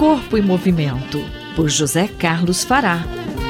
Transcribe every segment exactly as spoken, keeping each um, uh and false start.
Corpo em Movimento, por José Carlos Fará.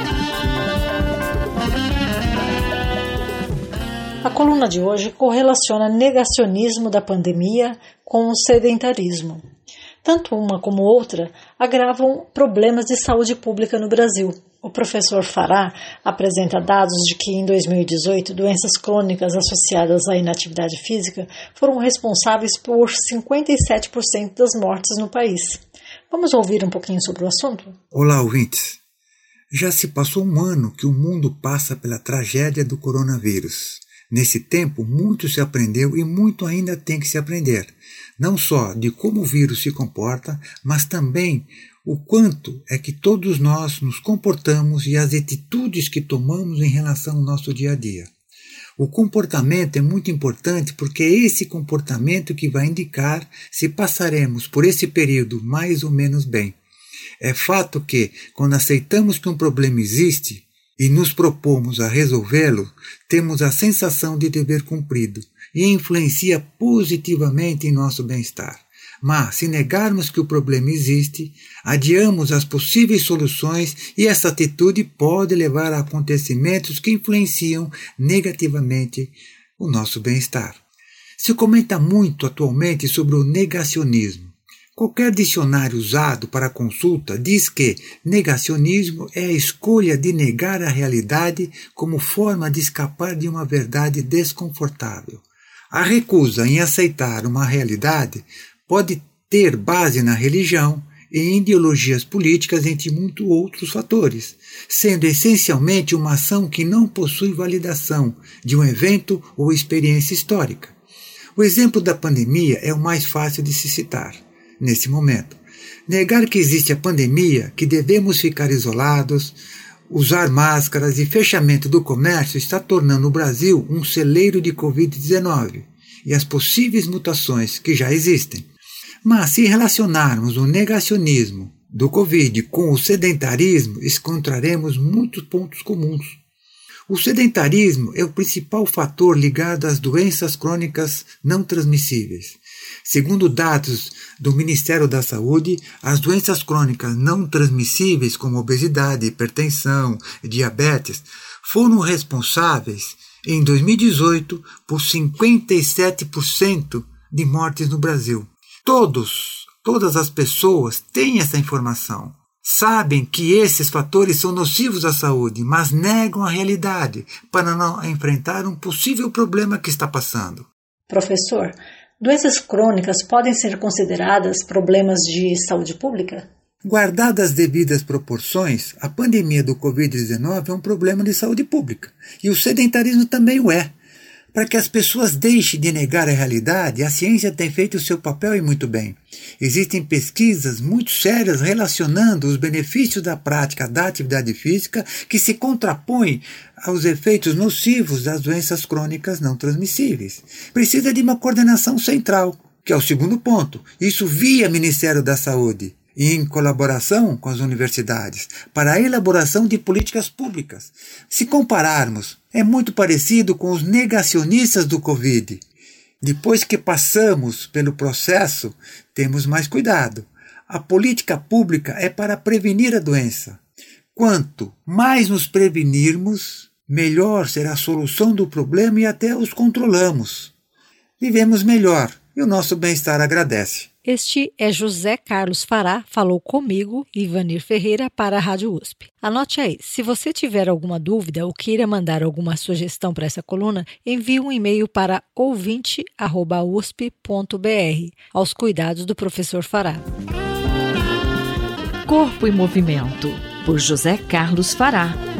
A coluna de hoje correlaciona negacionismo da pandemia com o sedentarismo. Tanto uma como outra agravam problemas de saúde pública no Brasil. O professor Fará apresenta dados de que em dois mil e dezoito doenças crônicas associadas à inatividade física foram responsáveis por cinquenta e sete por cento das mortes no país. Vamos ouvir um pouquinho sobre o assunto? Olá, ouvintes. Já se passou um ano que o mundo passa pela tragédia do coronavírus. Nesse tempo, muito se aprendeu e muito ainda tem que se aprender. Não só de como o vírus se comporta, mas também o quanto é que todos nós nos comportamos e as atitudes que tomamos em relação ao nosso dia a dia. O comportamento é muito importante porque é esse comportamento que vai indicar se passaremos por esse período mais ou menos bem. É fato que, quando aceitamos que um problema existe e nos propomos a resolvê-lo, temos a sensação de dever cumprido e influencia positivamente em nosso bem-estar. Mas, se negarmos que o problema existe, adiamos as possíveis soluções e essa atitude pode levar a acontecimentos que influenciam negativamente o nosso bem-estar. Se comenta muito atualmente sobre o negacionismo. Qualquer dicionário usado para consulta diz que negacionismo é a escolha de negar a realidade como forma de escapar de uma verdade desconfortável. A recusa em aceitar uma realidade pode ter base na religião e em ideologias políticas, entre muitos outros fatores, sendo essencialmente uma ação que não possui validação de um evento ou experiência histórica. O exemplo da pandemia é o mais fácil de se citar nesse momento. Negar que existe a pandemia, que devemos ficar isolados, usar máscaras e fechamento do comércio está tornando o Brasil um celeiro de covid dezenove e as possíveis mutações que já existem. Mas se relacionarmos o negacionismo do Covid com o sedentarismo, encontraremos muitos pontos comuns. O sedentarismo é o principal fator ligado às doenças crônicas não transmissíveis. Segundo dados do Ministério da Saúde, as doenças crônicas não transmissíveis, como obesidade, hipertensão e diabetes, foram responsáveis, em dois mil e dezoito, por cinquenta e sete por cento de mortes no Brasil. Todos, todas as pessoas têm essa informação. Sabem que esses fatores são nocivos à saúde, mas negam a realidade para não enfrentar um possível problema que está passando. Professor, doenças crônicas podem ser consideradas problemas de saúde pública? Guardadas as devidas proporções, a pandemia do covid dezenove é um problema de saúde pública, e o sedentarismo também o é. Para que as pessoas deixem de negar a realidade, a ciência tem feito o seu papel e muito bem. Existem pesquisas muito sérias relacionando os benefícios da prática da atividade física que se contrapõem aos efeitos nocivos das doenças crônicas não transmissíveis. Precisa de uma coordenação central, que é o segundo ponto, isso via Ministério da Saúde, e em colaboração com as universidades, para a elaboração de políticas públicas. Se compararmos, é muito parecido com os negacionistas do Covid. Depois que passamos pelo processo, temos mais cuidado. A política pública é para prevenir a doença. Quanto mais nos prevenirmos, melhor será a solução do problema e até os controlamos. Vivemos melhor e o nosso bem-estar agradece. Este é José Carlos Fará, falou comigo, Ivanir Ferreira, para a Rádio U S P. Anote aí, se você tiver alguma dúvida ou queira mandar alguma sugestão para essa coluna, envie um e-mail para ouvinte arroba u s p ponto b r, aos cuidados do professor Fará. Corpo em Movimento, por José Carlos Fará.